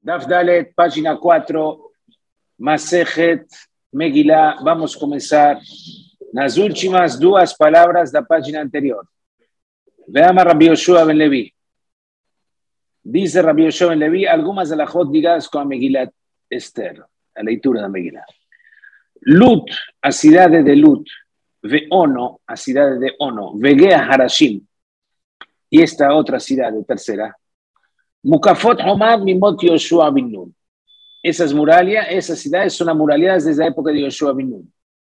Daf Dalet, página 4, Masejet Megilá. Vamos a comenzar las últimas dos palabras de la página anterior. Veamos Rabbi Yoshua ben Levi. Dice Rabbi Yoshua ben Levi algunas alajot ligadas con Megilá Esther, la lectura de Megilá. Lut, a ciudad de Lut, ve Ono, a ciudad de Ono, Vegea Harashim, y esta otra ciudad de tercera. Mukafot Homad Mimot Yoshua bin Nun. Esas murallas, esas ciudades son amuralladas desde la época de Yoshua bin Nun.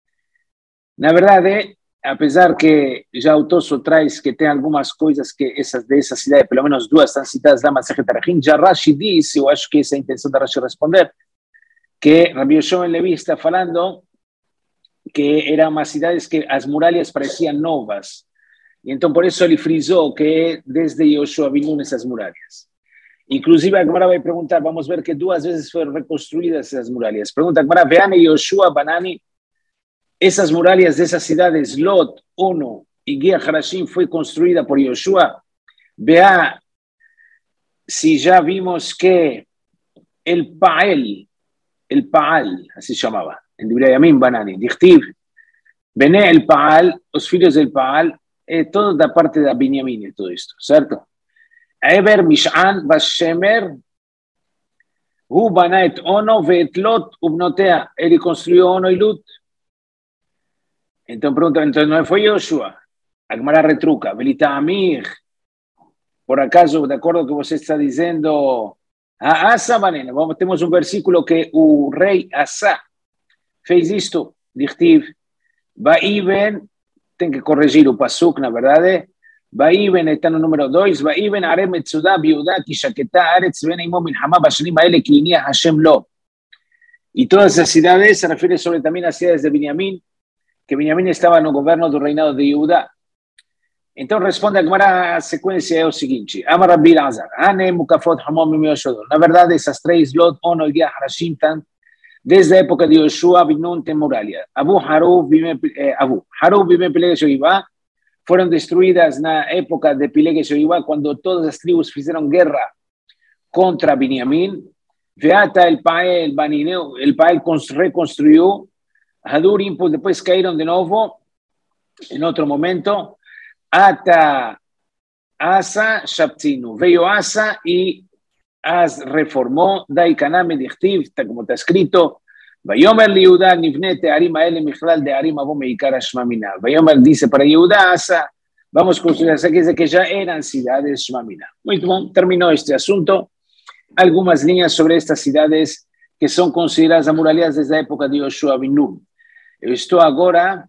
La verdad, a pesar que ya Autoso traes que tiene algunas cosas que esas de esas ciudades, por lo menos dos están citadas en la Masejet Arajim, ya Rashi dice, o acho que esa intención de Rashi responder, que Rabbi Yoshua ben Levi está hablando que eran más ciudades que las murallas parecían novas. Y entonces por eso él frizó que desde Yoshua bin Nun esas murallas. Inclusive Agmara va a preguntar, vamos a ver que dos veces fueron reconstruidas esas murallas. Pregunta Agmara, vean Yoshua Banani, esas murallas de esas ciudades, Lot, Ono y Gia Harashim fue construida por Yoshua. Vea si ya vimos que el Paal, así se llamaba, en Divrei Yamim Banani, Dichtiv, Bene el Paal, los hijos del Paal, todo da parte de Binyamin y todo esto, ¿cierto? Eber Mish'an Bashemer, Hu Banaet Ono Veet Lot Ubnotea, él construyó Ono y Lut. Entonces pregunta, entonces no fue Yoshua. Agmara retruca, Belita Amir, por acaso, de acuerdo que vos está diciendo, Asa Banena, tenemos un versículo que el rey Asa fez esto, Dichtiv, Vaiben, tengo que corregir el pasuk, la verdad, Vaiben está en el número 2, Vaiben Arem Metzuda Biuda Kishaketa Aretz Ben Imo Milhama Bashanim Aele Kinia Hashem Lo. Y todas esas ciudades se refieren sobre también a ciudades de Binyamin, que Binyamin estaba en el gobierno del reinado de Judá. Entonces responde a Gemara, secuencia es lo siguiente. Amar Rabbi Elazar, Ane Mukafot Hamom Mim Yoshua. La verdad, esas tres, Lot, Ono y Gia Harashim, desde la época de Yoshua bin Nun murallas. Harub Bime Pileges Yoivá, fueron destruidas en la época de Pileges Yoivá, cuando todas las tribus hicieron guerra contra Binyamin. Veata el Pael Banineu, el Pael reconstruyó. Hadurim, pues después cayeron de nuevo en otro momento. Ata Asa Shabtinu, veio Asa y As reformó, Daikaname Dichtiv, como está escrito, Vayomer Liuda Nivnete Arima Ele Michlal de Arima Bomeikara Shmamina. Vayomer dice para Yehuda Asa, vamos a construir esa que ya eran ciudades Shmamina. Muy bien, terminó este asunto. Algunas líneas sobre estas ciudades que son consideradas amuralladas desde la época de Yoshua bin Nun. Estou agora,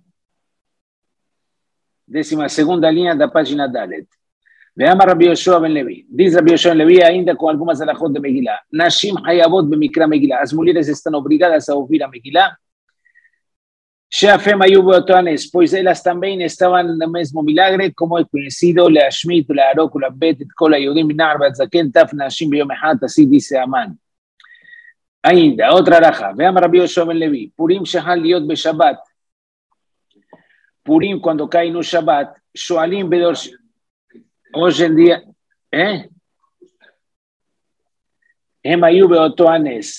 12ª linha da página Dalet. Veamos Rabbi Yoshua ben Levi. Diz Rabbi Yoshua ben Levi ainda com algumas alajot de Megilá. Nashim hayavot b'mikra Megilá. As mulheres estão obrigadas a ouvir a Megilá. Sheafem ayu beotanes, pois elas também estavam no mesmo milagre, como é conhecido, leashmit, learok, lebet, et kol hayudim minar batzaken taf nashim beyom echad, assim disse Aman. Ainda, outra araja. Veamos Rabbi Yoshua ben Levi. Purim shehal liot beshabbat. Purim, quando cai no Shabbat, shoalim bedorshim. Hoje em dia, Emayu beotoanes.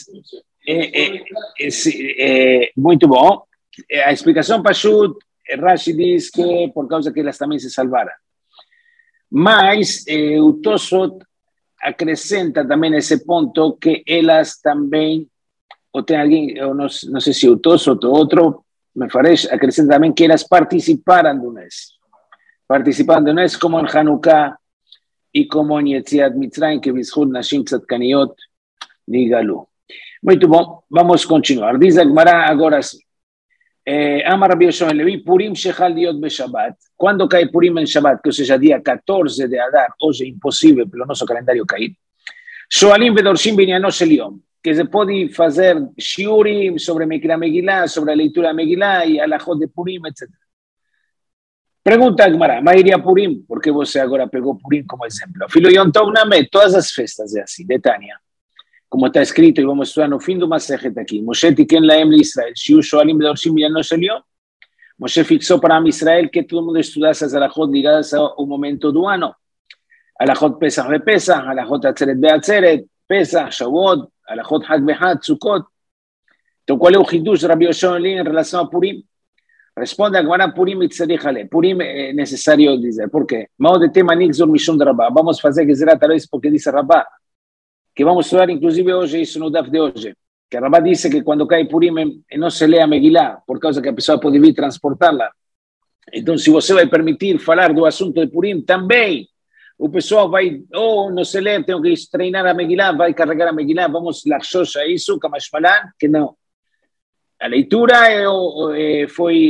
Muito bom. A explicação Pashut, Rashi diz que por causa que elas também se salvaram. Mas o Tosot acrescenta também esse ponto que elas também, ou tem alguém, eu não sei se o Tosot ou outro, me parece, acrescenta também que elas participaram do Nes. Participaram do Nes como em Hanukkah e como em Yetziat Mitzrayim, que Bizhud Nashim Tzadkaniot Nigalu. Muito bom, vamos continuar. Diz a Gemara agora sim. Amar Rabbi Yoshua ben Levi, Purim shechal liot beshabbat. Quando cai Purim em Shabbat, que seja dia 14 de Adar, hoje é impossível pelo nosso calendário cair. Shoalim bedorshim binyanos shel yom, que se pode fazer shiurim sobre Mikra Megilá, sobre a leitura Megilá e alajot de Purim, etc. Pergunta a Gemara, Mairia Purim, por que você agora pegou Purim como exemplo? Filo Yom Tov Name, todas as festas é assim, de Tânia. Como está escrito, e vamos estudar no fim do Masejet aqui. Moshe tiken laem li Israel, shiu shoalim bedorshim binyanos shel yom. Moshe fixou para Israel que todo mundo estudasse as alajot ligadas ao momento do ano. Alajot Pesach de Pesach, alajot Atzeret de Atzeret, Pesach, Shavuot, alajot Hag Behad, Sukkot. Então, qual é o hidush de Rabbi Yoshua em relação a Purim? Responde a Gemara, Purim itzarich. Purim é necessário dizer. Por quê? Maodete manik zur mishum de Rabá. Vamos fazer Gezerat talvez porque disse Rabá. Que vamos estudar inclusive hoje, isso no DAF de hoje. Que Rabá disse que quando cai Purim não se lê a Megillah, por causa que a pessoa pode vir transportá-la. Então, se você vai permitir falar do assunto de Purim, também o pessoal vai, não se lê, tenho que treinar a Megillah, vai carregar a Megillah, vamos lachshosh a isso, Kamashmalan, que não. A leitura foi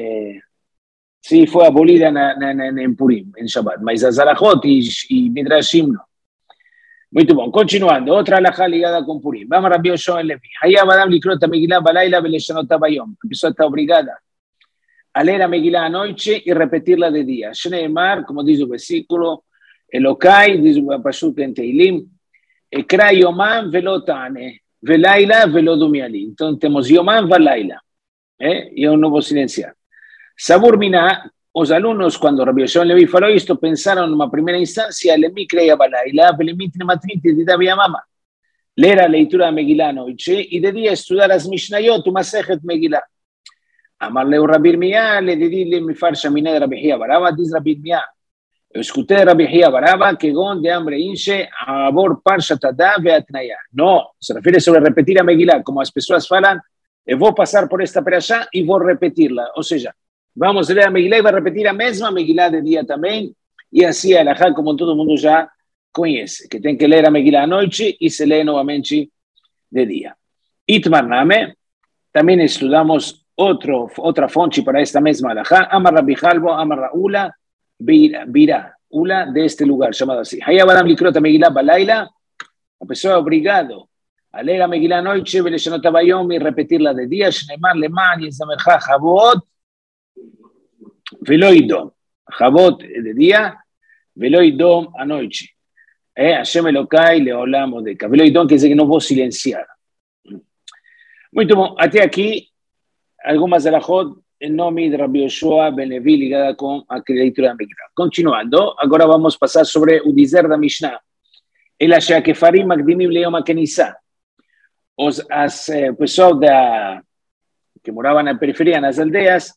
abolida em Purim, em Shabbat, mas as alachot e Midrashim não. Muito bom, continuando, outra alachá ligada com Purim. Vamos a Rabbi Yoshua Levi. Hayab Adam likrot a Megillah balayla veleshanot bayom. A pessoa está obrigada a ler a Megillah à noite e repetirla de dia. Shneimar, como diz o versículo, Elokai, diz o Pashut em Teilim, Ekra yomam velotane. Velaila velodumiali. Então temos Yomam Valaila. E eu não vou silenciar. Sabur Miná, os alunos, quando Rabbi Yoshua Levi falou isto, pensaram numa primeira instância, Lemi creia Valaila, Velemit Nematrinti de Davi Amama. Ler a leitura da Megillah à noite e de dia estudar as Mishnayot, o Masechet Megillah. Amar leu Rabbi Irmiyah, le de dia me farsha miné de Rabbi Hia Baraba, diz Rabbi Irmiyah. Eu escutei Rabbi Hia Baraba que gon de hambre inche a abor parsha tada veatnaya. Não, se refere sobre repetir a Megillah, como as pessoas falam, eu vou passar por esta perashá e vou repeti-la. Ou seja, vamos ler a Megillah e vai repetir a mesma Megillah de dia também, e assim a alahá, como todo mundo já conhece, que tem que ler a Megillah à noite e se lê novamente de dia. Itmar Name, também estudamos outra fonte para esta mesma alahá, Amar Rabbi Halbo, Amar Raula, Virá, Ula de este lugar, chamado así. Hayab Adam likrot a Megillah balayla, a pessoa é obrigado a ler a Megillah à noite, veleshanot bayom e repetirla de dia, shneimar leman yezamercha chavot, veloidom. Chavot de dia, veloidom à noite. Hashem Elokai leolam odeka. Veloidom quer dizer que não vou silenciar. Muito bom, até aqui, algumas alachot em nome de Rabbi Yoshua Ben Levi ligada com a leitura da Megillah. Continuando, agora vamos passar sobre o dizer da Mishnah. Ela she'akefarim makdimim leyom hakenissah. O pessoal que moravam na periferia, nas aldeias,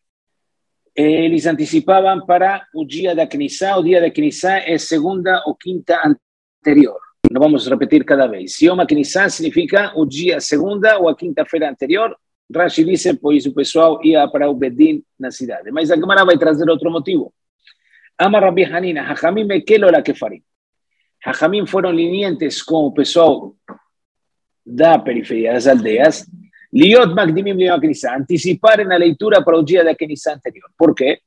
eles antecipavam para o dia da Kenissah. O dia da Kenissah é segunda ou quinta anterior. Não vamos repetir cada vez. Yom HaKenissah significa o dia segunda ou a quinta-feira anterior. Rashi disse, pois o pessoal ia para o Bedin na cidade. Mas a Gemara vai trazer outro motivo. Amar Rabbi Hanina, Hachamim mekelo la kefarim. Hachamim foram lenientes com o pessoal da periferia, das aldeias. Liot magdimim leyom hakenissah, anteciparem a leitura para o dia da Kenissah anterior. Por quê?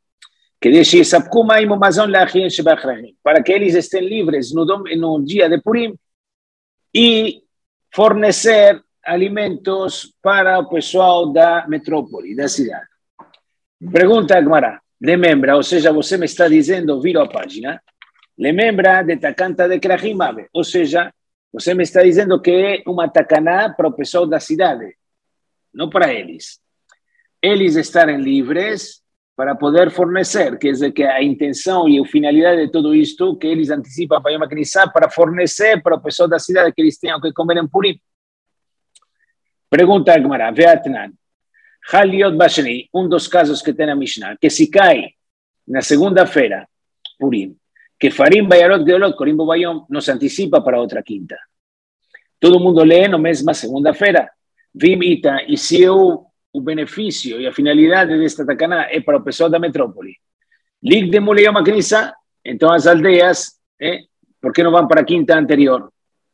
Para que eles estejam livres no dia de Purim e fornecer alimentos para o pessoal da metrópole, da cidade. Pergunta a Gemara, lembra, ou seja, você me está dizendo, vira a página, lembra de Takanta de Krahim Ave, ou seja, você me está dizendo que é uma takaná para o pessoal da cidade, não para eles. Eles estarem livres para poder fornecer, quer dizer que a intenção e a finalidade de tudo isto, que eles antecipam para Yom HaKenissah, para fornecer para o pessoal da cidade que eles tenham que comer em Purim. Pergunta a Gemara, Veatnan, Haliot Bashani, dos casos que tem na Mishnah, que se cai na segunda-feira, Purim, que Farim Bayarot Geolot, Corimbo Bayom, nos antecipa para outra quinta. Todo mundo lê na mesma segunda-feira. Vimita, e se o benefício e a finalidade desta takaná é para o pessoal da metrópole. Lig de Muleyom HaKenissah, então as aldeias, por que não vão para a quinta anterior?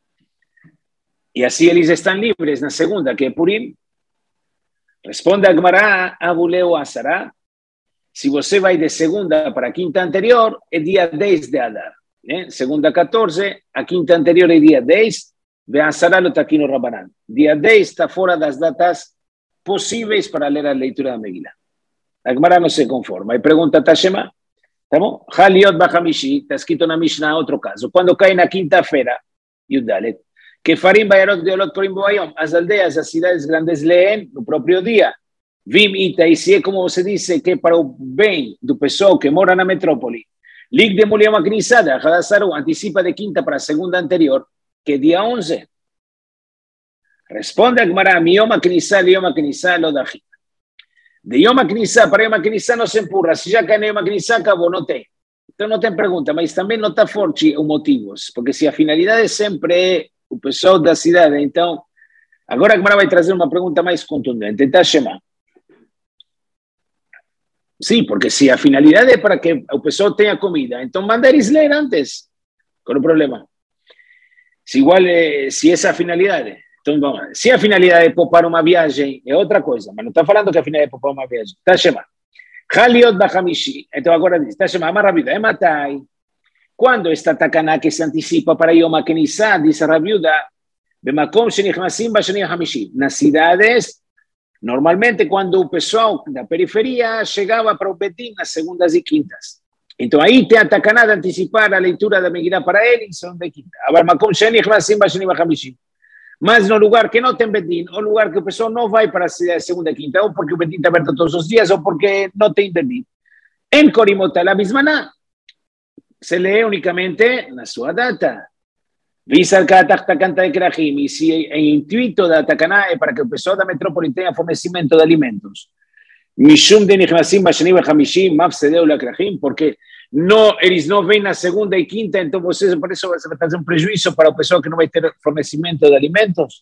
E assim eles estão livres na segunda, que é Purim. Responde a Gemara, Abuleu Asará. Se você vai de segunda para a quinta anterior, é dia 10 de Adar. Segunda 14, a quinta anterior é dia 10, ve Asará lo taquino Rabanan. Dia 10 está fora das datas possíveis para ler a leitura da Megillah. A Gemara não se conforma. E pergunta Tashema, tá bom? Haliot Bachamishi, está escrito na Mishnah, outro caso. Quando cai na quinta-feira, Yudalet, que Farim Bayarot Geolot Korim Boayom, as aldeias, as cidades grandes leem no próprio dia. Vim Ita, e se é como você disse, que é para o bem do pessoal que mora na metrópole. Lig de Muleyom HaKenissah, Hadassaru, antecipa de quinta para a segunda anterior, que é dia 11. Responde a Gemara, mi Yom HaKnisa lo dajita. De Yom HaKnisa para Yom HaKnisa não se empurra. Se já cai no Yom HaKnisa, acabou, não tem. Então não tem pergunta, mas também não está forte os motivos, porque se a finalidade sempre é o pessoal da cidade, então, agora a Gemara vai trazer uma pergunta mais contundente. Está chamando. Sim, porque se a finalidade é para que o pessoal tenha comida, então manda eles ler antes. Qual é o problema? Se igual, se essa é a finalidade. Então, vamos lá. Se a finalidade é poupar uma viagem, é outra coisa, mas não está falando que a finalidade é poupar uma viagem. Está chamando. Haliot Bahamishi. Então agora diz, está chamando mais rápido. É matai. Quando esta takaná que se antecipa para Yom HaKnisa, diz a Rabiuda, Bemakom shenichnasim bashani hamishi. Nas cidades, normalmente quando o pessoal da periferia chegava para o Betim nas segundas e quintas. Então aí tem a takaná de antecipar a leitura da Megilá para ele em segunda e quinta. Agora, Makom shenichnasim bashani hamishi. Mas no lugar que não tem Betim, ou lugar que o pessoal não vai para a segunda e quinta, ou porque o Betim está aberto todos os dias, ou porque não tem Betim. Em Korimota, la Bismaná, se lê unicamente na sua data. Visa canta de Krahim, e se o intuito da Takaná é para que o pessoal da metrópole tenha fornecimento de alimentos. Mishum de Nichnasim Bashani B'Hamishim, Mafsedeu la Krahim, porque não, eles não vêm na segunda e quinta, então vocês, por isso, vai fazer um prejuízo para o pessoal que não vai ter fornecimento de alimentos.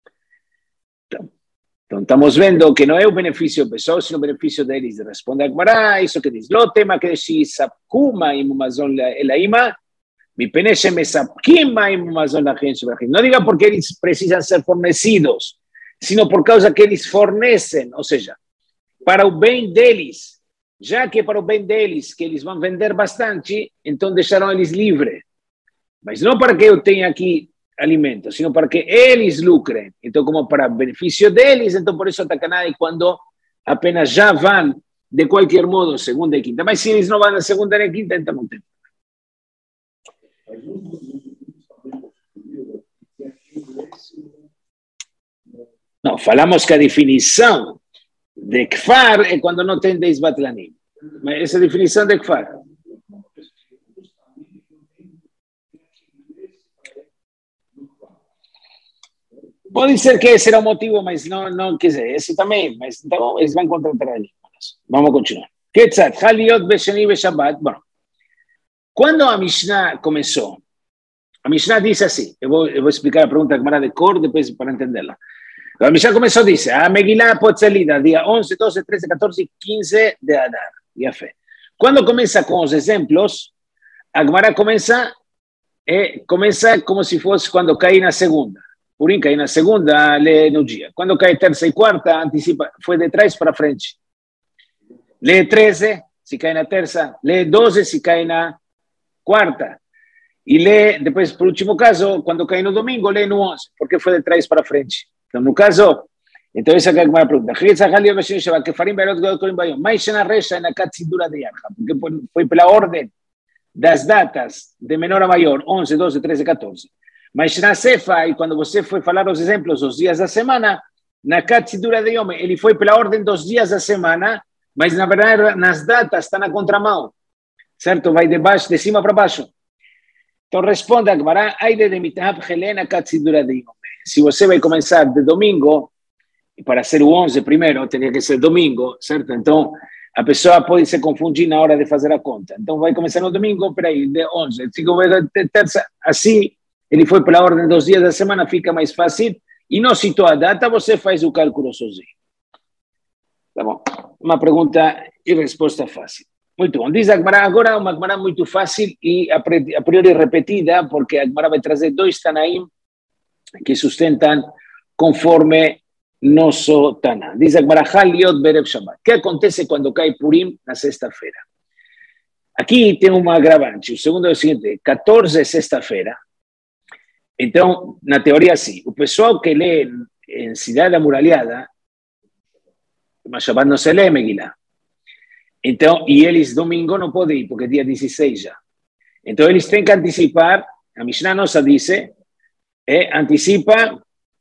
Então, estamos vendo que não é o benefício do pessoal, sino o benefício deles. Responde a Gemara, isso que diz. Lo tema que diz, sapkuma imumazon elaima, mi peneshe me sapkima imumazon la gente. Não diga porque eles precisam ser fornecidos, sino por causa que eles fornecem, ou seja, para o bem deles. Já que é para o bem deles, que eles vão vender bastante, então deixaram eles livres. Mas não para que eu tenha aqui alimento, sino para que eles lucrem. Então, como para benefício deles, então por isso a Takaná é quando apenas já vão, de qualquer modo, segunda e quinta. Mas se eles não vão na segunda e quinta, então não tem. Não, falamos que a definição de Kfar é quando não tem 10 batlanim. Mas essa definição de Kfar. Pode ser que esse era o motivo, mas não quer dizer, esse também, mas então eles vão contratar ali. Vamos continuar. Ketzat, Haliot Beshani Beshabbat. Bom, quando a Mishnah começou, a Mishnah disse assim, eu vou explicar a pergunta que de cor, depois para entendê-la. A Mishnah começou, disse, a Megillah pode ser lida dia 11, 12, 13, 14 e 15 de Adar. E a fé. Quando começa com os exemplos, a Gemara começa como se fosse quando cai na segunda. Purim cai na segunda, lê no dia. Quando cai terça e quarta, antecipa, foi de trás para frente. Lê 13, se cai na terça. Lê 12, se cai na quarta. E lê, depois, por último caso, quando cai no domingo, lê no 11, porque foi de trás para frente. Então, no caso, então essa é a minha pergunta. Que farim mais na recha na catsidura de Yarha, porque foi pela ordem das datas de menor a maior, 11, 12, 13, 14. Mas na Cefa, e quando você foi falar os exemplos, os dias da semana, na catsidura de Yom, ele foi pela ordem dos dias da semana, mas na verdade nas datas está na contramão, certo? Vai de baixo, de cima para baixo. Então responde a Gemara, aide de mitahab helena catsidura de Yom. Se você vai começar de domingo, e para ser o 11 primeiro, teria que ser domingo, certo? Então a pessoa pode se confundir na hora de fazer a conta. Então vai começar no domingo, peraí, de 11, de terça, assim. Ele foi pela ordem dos dias da semana, fica mais fácil. E não citou a data, você faz o cálculo sozinho. Tá bom? Uma pergunta e resposta fácil. Muito bom. Diz a Gemara agora, uma Gemara muito fácil e a priori repetida, porque a Gemara vai trazer 2 Tanaim que sustentam conforme nosso Taná. Diz a Gemara, Haliot Berev Shabbat. O que acontece quando cai Purim na sexta-feira? Aqui tem uma agravante. O segundo é o seguinte, 14 é sexta-feira. Então, na teoria, sim. O pessoal que lê em cidade amuralhada, mas Shabbat não se lê Megillah. Então, e eles domingo não podem ir, porque é dia 16 já. Então, eles têm que antecipar, a Mishnah nossa disse, antecipa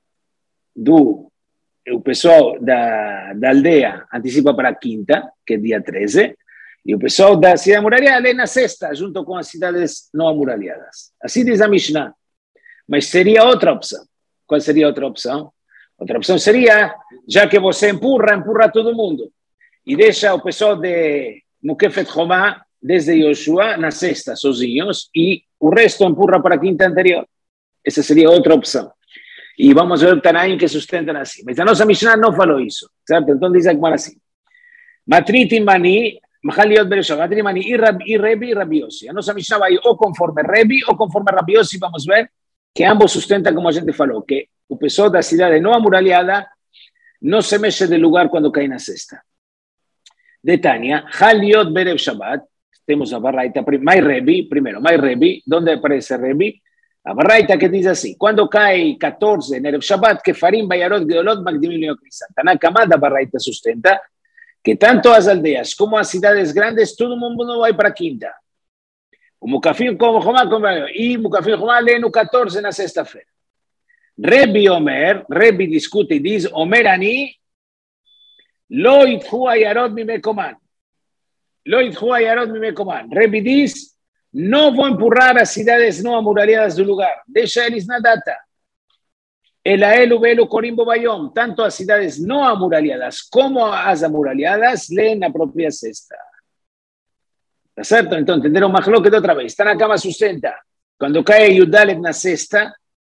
o pessoal da aldeia antecipa para a quinta, que é dia 13, e o pessoal da cidade amuralhada lê na sexta, junto com as cidades não amuralhadas. Assim diz a Mishnah. Mas seria outra opção. Qual seria a outra opção? Outra opção seria, já que você empurra todo mundo. E deixa o pessoal de Mukefet Homá, desde Yoshua, na sexta, sozinhos, e o resto empurra para a quinta anterior. Essa seria outra opção. E vamos ver o Tanaim que sustentam assim. Mas a nossa Mishnah não falou isso, certo? Então diz aqui assim. Matrit Mani, Mahaliot Bereshah, Matrit Mani e Rebi e Rabi Yossi. A nossa Mishnah vai ou conforme Rebi ou conforme Rabi Yossi, vamos ver que ambos sustentam como a gente falou, que o pessoal da cidade não amuralhada não se mexe de lugar quando cai na cesta. De Tânia, Haliot Berev Shabbat, temos a Baraita, mais Rebi, primeiro, mais Rebi, onde aparece Rebi? A Baraita que diz assim, quando cai 14 en Erev Shabbat, que Farim, Bayarot, Geolot, Magdimim, Leocrisá. Tanakama da Baraita sustenta que tanto as aldeias como as cidades grandes, todo mundo não vai para a quinta. O Mukafim como Jomá, e Mukafim Jomá lê no 14 na sexta-feira. Rebi Omer, Rebi discute e diz, Omer Ani, Lo itchu ayarot mi mekoman. Lo itchu ayarot mi mekoman. Rebi diz, não vou empurrar as cidades não amuralhadas do lugar. Deixa eles na data. El Aelu Belu Corimbo Bayom. Tanto as cidades não amuralhadas como as amuralhadas leen na própria cesta. ¿Está certo? Então, entenderam o Mahloket outra vez. Está na cama sustenta. Quando cai Yudalet na cesta,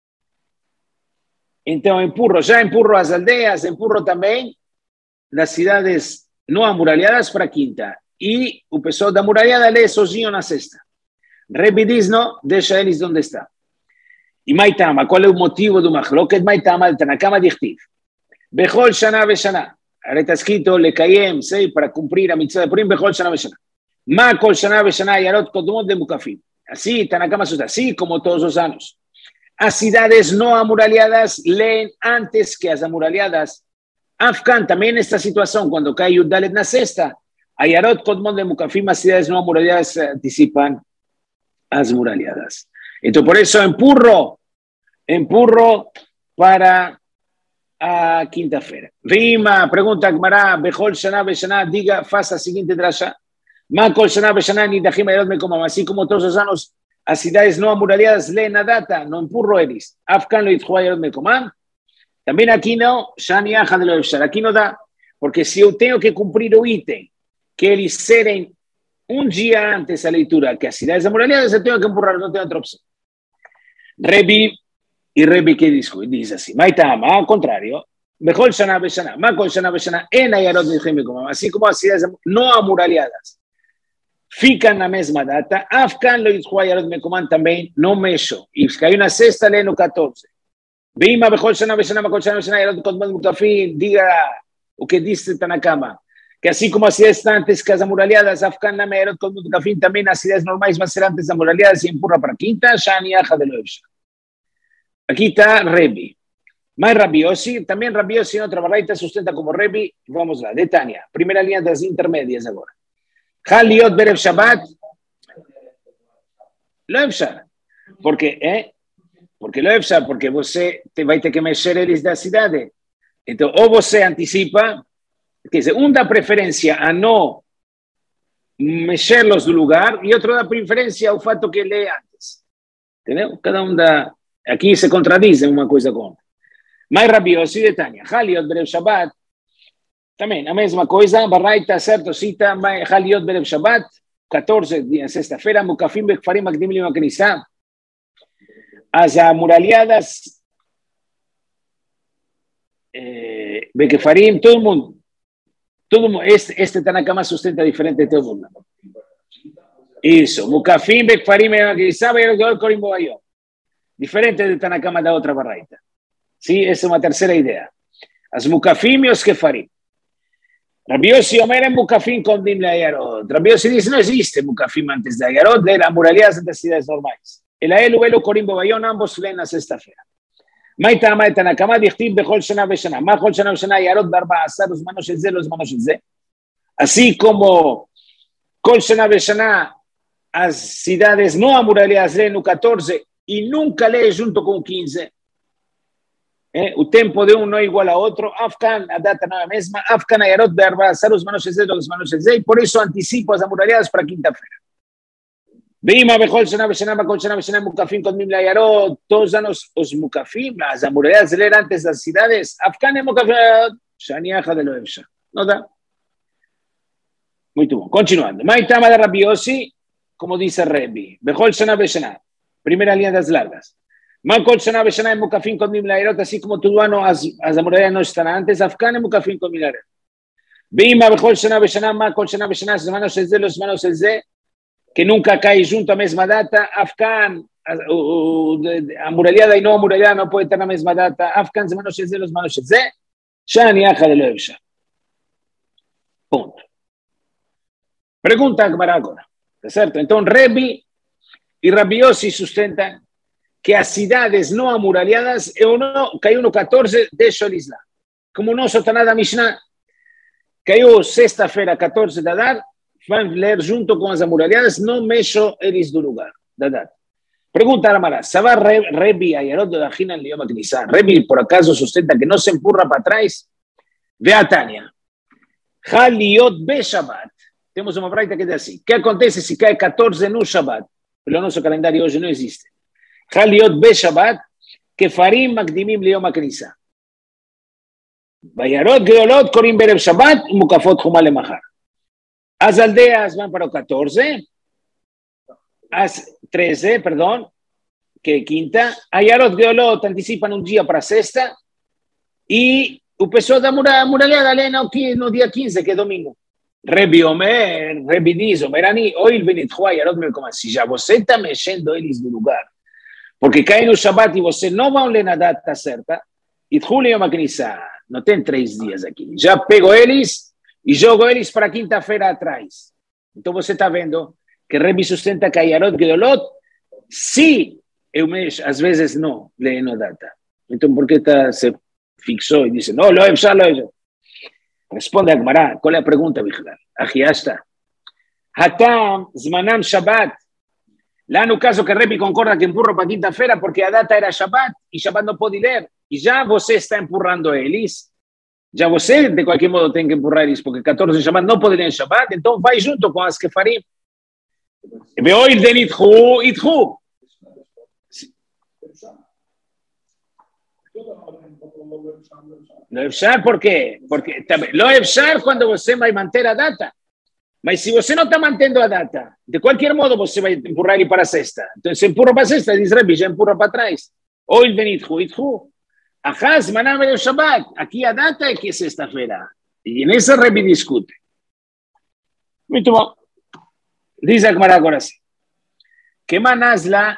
então já empurro as aldeias, empurro também das cidades não amuralhadas para a quinta. E o pessoal da amuralhada lê sozinho na sexta. Rebi diz, não, deixa eles onde está. E Maitama, qual é o motivo do Mahloket? Maitama, está na cama de Chtiv. Bechol Shana Veshana. Agora está escrito, Lekayem, sei, para cumprir a mitzvah de Purim, Bechol Shana Veshana. Ma Kol Shana Veshana Yarot Kodmot de Mukafim. Así, está na cama sustenta, así como todos os anos. As cidades não amuralhadas leen antes que as amuralhadas. Afgan também nesta situação, quando cai o Dalet na sexta, a Yarot Kodmon de Mukafim, as cidades não amuralhadas antecipam as muralhadas. Então, por isso, empurro para a quinta-feira. Rima, pergunta Gmará, Bechol Shana Beshana, diga, faça a seguinte drasha. Ma Kol Shana Beshana, Nidachim Yarot Mekomam, assim como todos os anos, as cidades não amuralhadas leem a data, não empurro eles. Afgan lo itchu Yarot Mekomam. Também aqui não, aqui não dá, porque se eu tenho que cumprir o item, que eles serem um dia antes a leitura que as cidades amuralhadas, eu tenho que empurrar, não tenho outra opção. Rebi que diz assim, Maitama, ao contrário, Bechol Shana Beshana, Makol Shana Beshana, En Ayarot Mekomam, assim como as cidades não amuralhadas ficam na mesma data, Afgan lo itchu Ayarot Mekomam também não mexo, e se caiu na sexta, lê no 14. Bima Bechol Shana Beshana, Makol Shana Beshana, Yarot Kodmot Mukafim, diga o que disse Tanakama, que assim como as cidades antes que as amuralhadas, Afgan na Yarot Kodmot Mukafim, também as cidades normais vão ser antes das amuralhadas e empurra para a quinta, Shani Acha de Loevsha. Aqui está Rebi. Mas Rabi Yossi, também Rabi Yossi em outra baraita sustenta como Rebi. Vamos lá, de Tânia, primeira linha das intermédias agora. Haliot Berev Shabbat, Loevsha. Porque Loevsha, porque você vai ter que mexer eles da cidade. Então, ou você antecipa, quer dizer, um dá preferência a não mexê-los do lugar e outro dá preferência ao fato que lê antes. Entendeu? Cada um dá... Aqui se contradizem uma coisa com outra. Mas Rabi Yossi de Tânia, Haliot Berev Shabbat, também a mesma coisa, Baraita, certo, cita, Haliot Berev Shabbat, 14, sexta-feira, Mukafim Bekfarim Magdim Lima Knisá, as amuralhadas, Bekfarim, todo mundo, este Tanakama sustenta diferente de todo mundo. Isso, Mukafim Bekfarim Magdim Knisá, Bayarot Corimbo Bayom. Diferente de Tanakama da outra baraita. Sim, essa é uma terceira ideia. As Mukafim e os Kefarim. Rabi Yossi Omer é Mukafim com Dim Leayarot. Rabi Yossi diz, não existe Mukafim antes da Ayarot, era amuralhadas das cidades normais. El Aelu Belu Corimbo Bayom, ambos leen na sexta-feira. Maitama et Tanakama dichtiv bechol shana veshana. Ma chol shana veshana Ayarot barba asar, los manos el ze, los manos el ze. Así como Kol shana veshana, as cidades não amuralhadas leen no 14, e nunca lê junto com 15. O tempo de um não é igual a outro. Afgan, a data não é a mesma. Afgan, Ayarot, Be'arba, Asar, os manos el ze, e por isso antecipo as amuralhadas para quinta-feira. Bima, Bejol, Shana, Beshana, Bakol, Shana, Beshana, Mukafim, Kodmim, Layarot, todos dan os Mukafim, las amurallas de leer antes las ciudades, Afkan, Mukafim, Shaniaja de Loevsha. No da. Muy bien, continuando. Maitama de Rabbi Yossi, como dice Rebbi, Bejol, Shana, Beshana, primera línea de las largas. Makol, Shana, Beshana, Mukafim, Kodmim, Layarot, así como tu ano, as amurallas no están antes, Afkan, Mukafim, Kodmim, Layarot. Bima, Bejol, Shana, Beshana, Makol, Shana, Beshana, los hermanos es de que nunca cae junto a misma data, Afkan, amurallada y no amurallada no puede estar a misma data, Afkan, hermanos es de los hermanos es de, Shaniaja de Loevsha. Punto. Pregunta Gemara agora, ¿cierto? Entonces, Rebbi y Rabbi Yossi sustentan que a cidades no amuralladas cayó 14 de Sholisla. Como no sotanada Mishnah, cayó sexta-feira 14 de Adar, van a leer junto con las amuralladas, no mecho eres do lugar. Pregunta a Ramara, ¿sabe Rebbi Ayarot de Dajina en Lioma Knisá? Rebbi por acaso sustenta que no se empurra para atrás. Ve a Tania. Haliot be Shabbat. Tenemos una práctica que dice así. ¿Qué acontece si cae 14 en un Shabbat? Pero nuestro calendario hoy no existe. Haliot be Shabbat, que Farim Magdimim Lioma Knisá. Bayarot Geolot Korim Berev Shabbat, Mukafot Jumal Lemachar. Las aldeas van para 14, as 13, perdón, que quinta. Ayarot Geolot anticipan un día para sexta. Y el peso de murallada no día 15, que es domingo. Rebbi Omer, Rebbi dice, Omerani, hoy el Benitjo Ayarot me como si ya vos está mexendo eles do lugar. Porque cae no Shabbat y vos no va a una data certa. Y Julio Magnisa, no ten 3 días aquí. Ya pego eles. Y jogo eles para quinta-feira atrás. Entonces você está vendo que Rebbi sustenta que Ayarot Gedolot, sí, às vezes no, lee no data. Entonces, ¿por qué se fixó y dice, no, lo he hecho? Responde a Gemara, ¿cuál es la pregunta, Vigilar? Aquí está. Hatam, Zmanam Shabbat. Lá no caso que Rebbi concorda que empurra para quinta-feira porque a data era Shabbat y Shabbat no puede leer. Y ya você está empurrando eles. Ya você, de cualquier modo, tem que empurrar isso, porque 14 de Shabbat não poderiam em Shabbat, então vai junto com as que farim. Veoil den itchu. Lo efshar, por quê? Porque lo efshar quando você vai manter a data. Mas se você não está mantendo a data, de qualquer modo você vai empurrar ele para a sexta. Então, se empurra para a sexta, diz Rebbi, já empurra para trás. Oil den itchu. Ajá, semana de Shabbat. Aquí a data es que es sexta-feira. Y en esa Rebbi discute. Muy bien. Dice Akmara ahora sí. ¿Qué manazla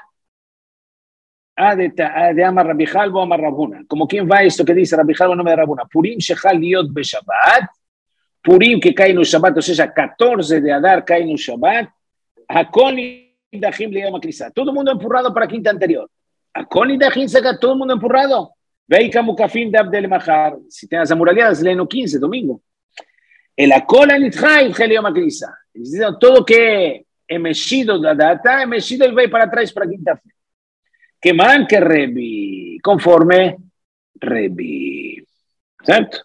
de Amar Rabbi Halbo Amar Rabuna? Como quien va esto que dice Rabbi Halbo no me da Rabuna. Purim shechal liot be Shabbat. Purim que cae en un Shabbat, o sea, 14 de Adar cae en un Shabbat. Hakol Dachim le llama Krisa. Todo el mundo empurrado para quinta anterior. Hakol Dachim saca todo el mundo empurrado. Veika Mukafim de Abdel Mahar. Si tienes amuralladas, leen 15, domingo. El Akola Nitchai, Gelioma Krisa. Todo que he mexido la data, he mexido el ve para atrás para quinta fe. Que man que Rebbi, conforme Rebbi. ¿Cierto?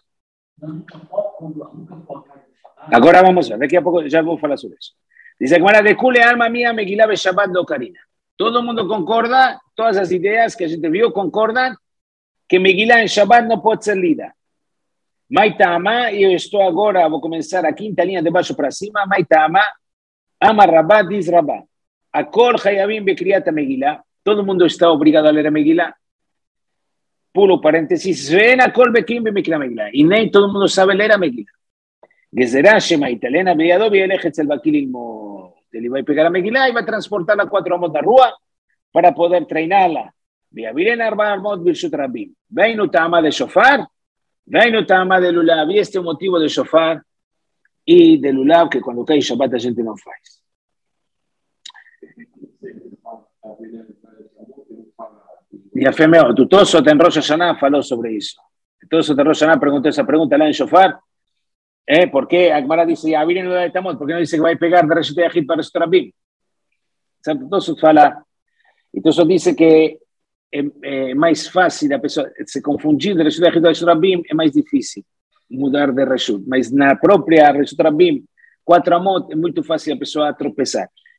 Ahora vamos a ver, de aquí a poco ya voy a hablar sobre eso. Dice que de Kule alma mía, Megilá be Shabbat do Karina. Todo el mundo concorda, todas las ideas que a gente vio concordan que Megilá en Shabbat no puede ser lida. Maitama, y yo estoy ahora, voy a comenzar a quinta línea de baixo para cima. Maitama, ama Rabá, diz Rabá. Akol Hayabim Bekriata Megilá. Todo el mundo está obligado a leer a Megilá. Puro paréntesis. Ven Akol Bekim Bekriata Megilá. Y no todo el mundo sabe leer a Megilá. Gezerá Shema Italena, Beado, Bielejets el Bakilismo. Te le va a pegar a Megilá y va a transportarla 4 amos de rúa para poder treinarla. Viaviren Arba Armot Birshut Rabim. Veinu Tama de Shofar. Veinu Tama de Lulav. Y este es un motivo de Shofar y de Lulav que cuando cae Shabbat la gente no faz. Y a Femeo, tu toso en Rosh Hashanah faló sobre eso. Toso en Rosh Hashanah preguntó esa pregunta en Shofar. ¿Por qué? Agmara dice, ya viene de Tamot, ¿por qué no dice que va a pegar de Reshut Yahid para Reshut Rabim? Santo Toso fala. Y Toso dice que es más fácil a pessoa se confundir de Reshut Yahid para Reshut Rabim, es más difícil mudar de Reshut. Mas na própria Reshut Rabim, 4 amot, es muy fácil a pessoa tropeçar.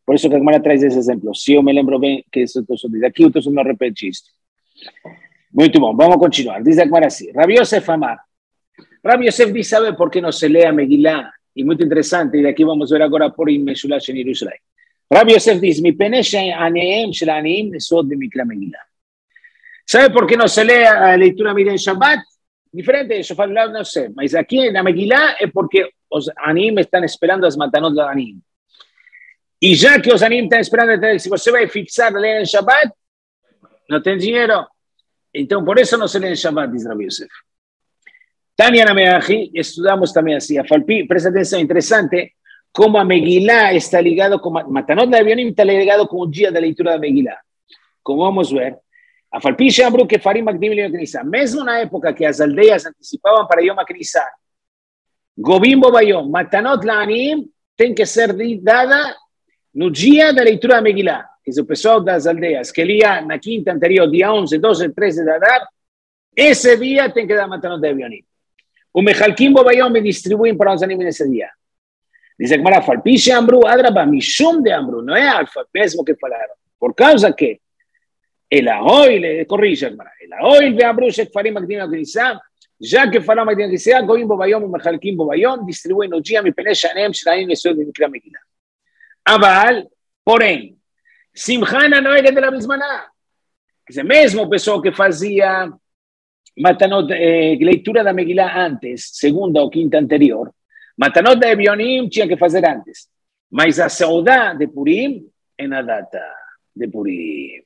Por eso que Gemara trae ese ejemplo. Si yo me lembro bien que eso dice aquí, entonces no repete esto. Muy bien, vamos a continuar. Dice Gemara así. Rabbi Yosef Amar. Rabbi Yosef dice, ¿sabe por qué no se lee a Megilá? Y muy interesante, y de aquí vamos a ver ahora por Meshulash en Jerusalén. Rabbi Yosef dice, mi penesha aneem shelanim esod de mikra Megilá. ¿Sabe por qué no se lee a la lectura Megilá en Shabbat? Diferente de Shofar, no sé. Pero aquí en la Megilá es porque los anim están esperando las matanot de anim. Y ya que los anim están esperando, si usted va a fixar la ley en Shabbat, no tiene dinero. Entonces, por eso no se lee en Shabbat, dice Rabbi Yosef. Tania Nameaji, estudiamos también así. A Falpi, presta atención, interesante, cómo a Megilá está ligado, como Matanot de Avionim está ligado con un día de lectura de Megilá. Como vamos a ver, a Falpi Shambru que Farim Magdim Yom Knisá. Mesmo na época que las aldeas anticipaban para Yom Knisá, Gobim Bobayom, Matanot La'anim, tem que ser dada no dia da leitura da Megilá. Que o pessoal das aldeias que lia na quinta anterior, dia 11, 12, 13 de Adar, esse dia tem que dar Matanot de Avionim. O Mechalkim Bobayom me distribuem para os animes nesse dia. Diz a Gemara, Falpiche Ambru, Adraba, Mishum de Ambru, não é alfa, mesmo que falaram. Por causa que el Ahoil, corrige a Gemara, el Ahoil de Ambru, Shekfarim Magdim Agnisá, já que falaram Magdim Agnisá, Goim Bobayom, Mechalkim Bobayom, distribuem no dia, me penecha Anem, Shraim, Nesod, Mikra Megilá. Aval, porém, Simchana não é de la Bismaná. Quer dizer, mesmo o pessoal que fazia Matanot, leitura da Megilá antes, segunda ou quinta anterior, Matanot de Avionim tinha que fazer antes. Mas a Seudá de Purim é na data de Purim.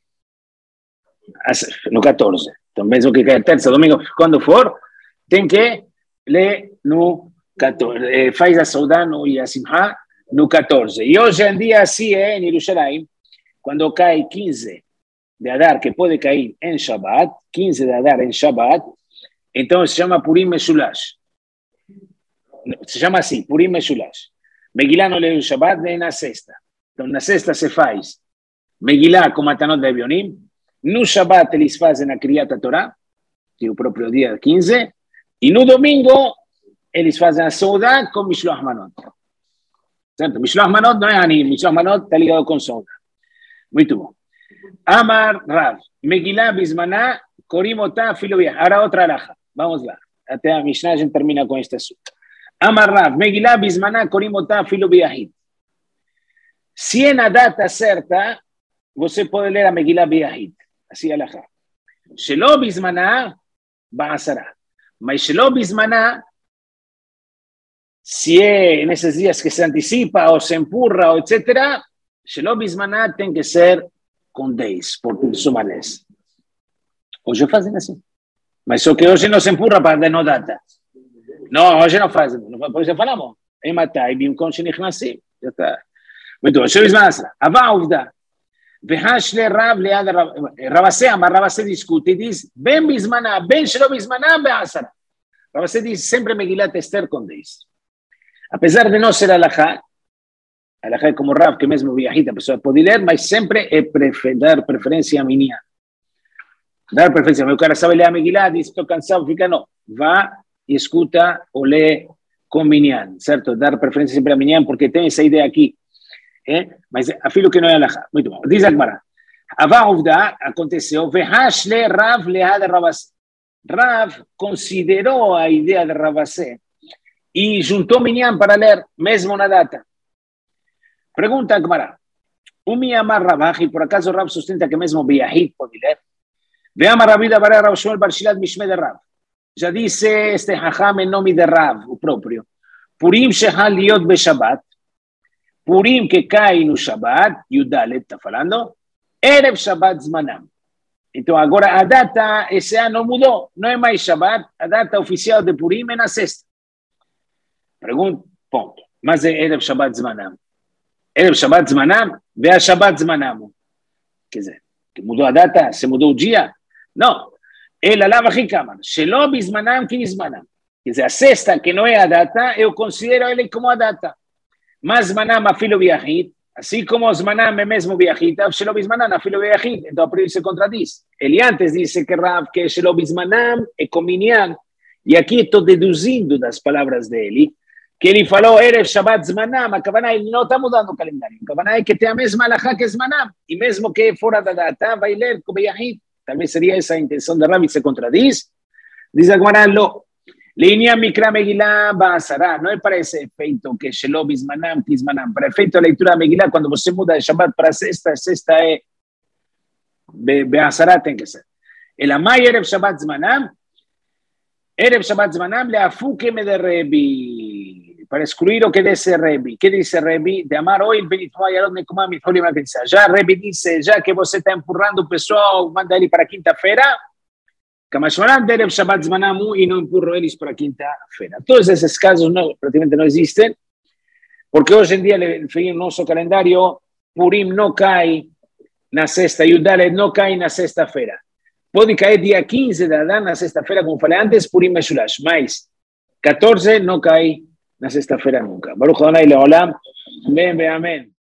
No 14. Então, mesmo que caia terça, domingo, quando for, tem que ler no 14. Faz a Seudá e a Simchá no 14. E hoje em dia, assim é em Jerusalém, quando cai 15 de Adar, que pode cair em Shabbat, 15 de Adar em Shabbat, então se chama Purim Meshulash. Se chama assim, Purim Meshulash. Megilá não lê o Shabbat, nem na sexta. Então na sexta se faz Megilá com Matanot de Avionim, no Shabbat eles fazem a Kriyat Torah, que é o próprio dia 15, e no domingo eles fazem a Soudá com Mishloach Manot. Certo? Mishloach Manot não é Ani, Mishloach Manot está ligado com Soudá. Muito bom. Amar Rav, Megilá Bismaná, Korimotá, Filoviah. Ahora otra alhaja. Vamos lá. Até a Mishnah a gente termina com este assunto. Amar Rav, Megilá Bismaná, Korimotá, Filoviahid. Se é na data certa, você pode ler a Megilá Biahid. Assim é alhaja. Shelo Bismaná, Ba'asará. Mas Shelo Bismaná, se é nesses dias que se antecipa ou se empurra, ou etc., Shelo Bismaná tem que ser com 10, por Sumalés. Hoje fazem assim. Mas só que hoje não se empurra para dar no data. Não, hoje não fazem. Por isso falamos. Em Matai, Bimkon Shenichnasim. Já está. Muito bom. Shelo Bismaná. Ava Uvda. Vehashle Rav Lead Ravasé. Mas Ravasé discute e diz, Ben Bismaná, Ben Shelo Bismaná, Be'asara. Ravasé diz sempre Megilat Esther com 10. Apesar de não ser alajá, alajá é como Rav, que mesmo viajita, a pessoa pode ler, mas sempre é dar preferência a minha. Dar preferência. Meu cara sabe ler a Megilá, diz, estou cansado, fica, não. Vá e escuta ou lê com minyan, certo? Dar preferência sempre a minyan, porque tem essa ideia aqui. Mas afilo que não é alajá. Muito bom. Diz a Gemara. Avá Uvda, aconteceu, Vehashle Rav Lead Ravasé. Rav considerou a ideia de Ravasé e juntou minyan para ler, mesmo na data. Pergunta a Gemara. Amar Rav, por acaso Rav sustenta que mesmo Biahid pode ler? Veamos Rav da Bará Rav Shmuel Barshilat Mishme de Rav. Já disse este Hacham em nome de Rav, o próprio. Purim Shehal Liot Beshabbat. Purim que cai no Shabbat, Yudalet está falando, Erev Shabbat Zmanam. Então agora a data esse ano mudou, não é mais Shabbat, a data oficial de Purim é na sexta. Pergunta, ponto. Mas é Erev Shabbat Zmanam. Erev Shabbat Zmanam, vea Shabbat Zmanam. Quer dizer, que mudou a data, se mudou o dia? Não. Ele lava Hikaman. Shelo Bismanam que Bismanam. Quer dizer, a sexta, que não é a data, eu considero ele como a data. Mas Zmanam afilo Biahid, assim como Zmanam é mesmo Biahid, Shelo Bismanam afilo Biahid. Então, por isso se contradiz. Ele antes disse que Rav, que Shelo Bismanam é com Minyan. E aqui estou deduzindo das palavras dele, que ele falou, Erev Shabbat Zmanam, a Kavaná, ele não está mudando o calendário. A Kavaná é que tem a mesma alahá que Zmanam. E mesmo que fora da data, vai ler como Yahid. Talvez seria essa a intenção da Rabi, se contradiz. Diz a Kavaná, lo. Línea Mikra Megillah Ba'asara, não é para esse efeito que Shelo Bizmanam, Kizmanam. Para efeito da leitura Megillah, quando você muda de Shabbat para sexta, sexta é Ba'asara, tem que ser. Elamai Erev Shabbat Zmanam, Erev Shabbat Zmanam, Leafuke me de Rebi. Para excluir o que dice Rebi. ¿Qué dice Rebi? De amar hoy el Benitmo Ayarot Nekumah Mitholim Aketzah. Ya Rebi dice, ya que você está empurrando o pessoal, manda ele para quinta-feira, Kamashmaran Erev Shabbat Zmanamu e não empurro eles para quinta-feira. Todos esses casos praticamente não existem, porque hoje em dia, no nosso calendário, Purim não cai na sexta, Yudalet não cai na sexta-feira. Pode cair dia 15 de Adán na sexta-feira, como falei antes, Purim Meshulash, mas 14 não cai na sexta-feira nunca. Baruch Adonai Leolam, amém, amém.